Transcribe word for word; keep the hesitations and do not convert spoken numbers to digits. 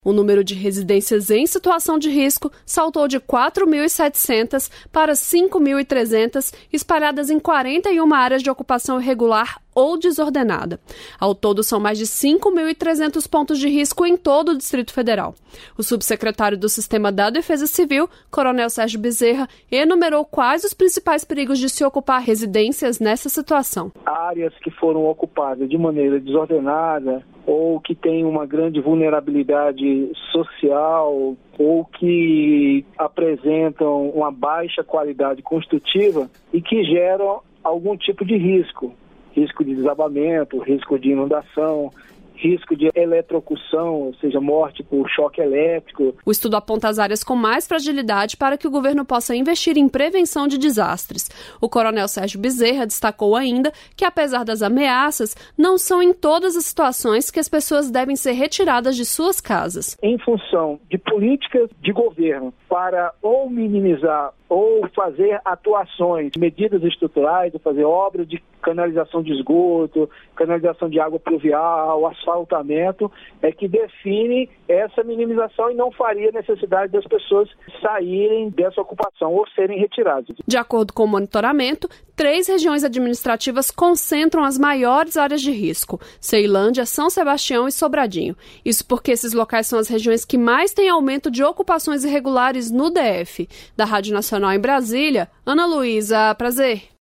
O número de residências em situação de risco saltou de quatro mil e setecentas para cinco mil e trezentas, espalhadas em quarenta e uma áreas de ocupação irregular ou desordenada. Ao todo, são mais de cinco mil e trezentos pontos de risco em todo o Distrito Federal. O subsecretário do Sistema da Defesa Civil, Coronel Sérgio Bezerra, enumerou quais os principais perigos de se ocupar residências nessa situação. Áreas que foram ocupadas de maneira desordenada ou que têm uma grande vulnerabilidade social ou que apresentam uma baixa qualidade construtiva e que geram algum tipo de risco. Risco de desabamento, risco de inundação, risco de eletrocução, ou seja, morte por choque elétrico. O estudo aponta as áreas com mais fragilidade para que o governo possa investir em prevenção de desastres. O coronel Sérgio Bezerra destacou ainda que, apesar das ameaças, não são em todas as situações que as pessoas devem ser retiradas de suas casas. Em função de políticas de governo para ou minimizar ou fazer atuações, medidas estruturais, ou fazer obras de canalização de esgoto, canalização de água pluvial, asfaltamento, é que define essa minimização e não faria necessidade das pessoas saírem dessa ocupação ou serem retiradas. De acordo com o monitoramento, três regiões administrativas concentram as maiores áreas de risco: Ceilândia, São Sebastião e Sobradinho. Isso porque esses locais são as regiões que mais têm aumento de ocupações irregulares no D F. Da Rádio Nacional em Brasília, Ana Luísa, prazer.